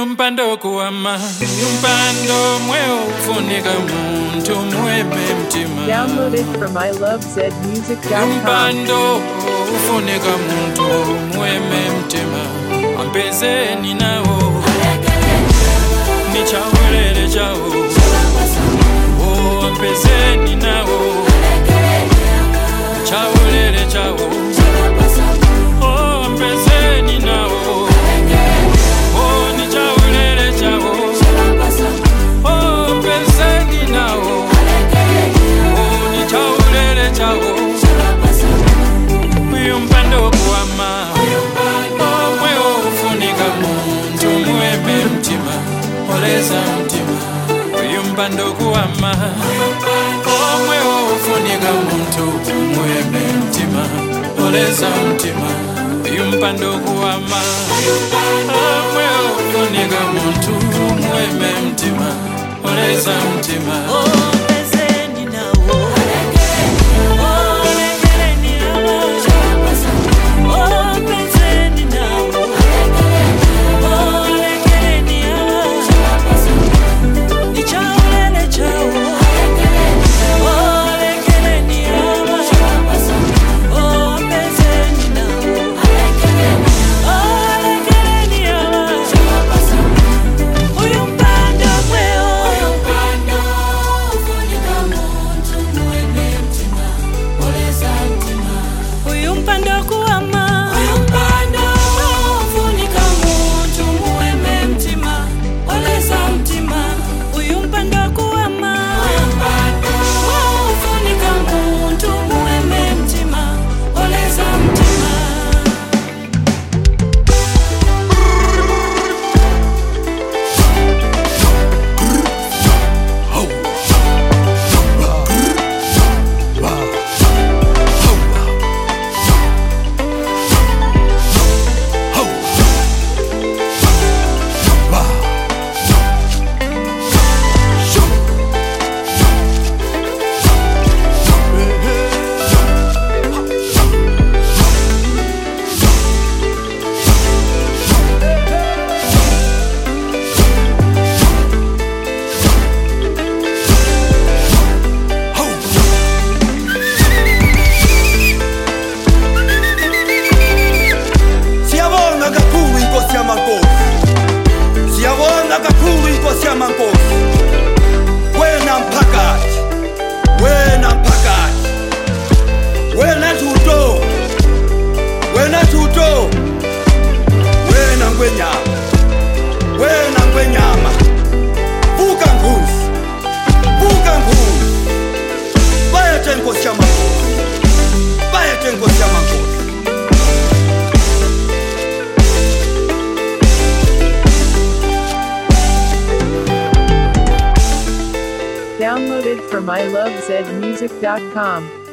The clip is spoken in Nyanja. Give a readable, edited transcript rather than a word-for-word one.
Uyumpando kuama, uyumpando mweo ufunika muntu mweme mtima. Download it from ilovezmusic.com. Uyumpando ufunika muntu mweme mtima. Ampezeni nawo, ni chawelele chao. Oh, ampezeni nawo, chawelele chao. Oh, ampezeni nawo. Uyumpando kuama, omweo ufunika muntu mweme mtima, oleza mtima. Uyumpando kuama, omweo ufunika muntu mweme mtima, oleza mtima. Uyumpando kuama, omweo ufunika muntu mweme mtima, oleza mtima. Siyabonga kakhulu inkosi yamankosi. Wena mphakathi, wena mphakathi, wena Thuto, wena Thuto, wena Ngwenyama, wena Ngwenyama. Vuka Nkunzi, vuka Nkunzi. Bayethe inkosi yamankosi, bayethe inkosi yamankosi. Downloaded from ilovezmusic.com.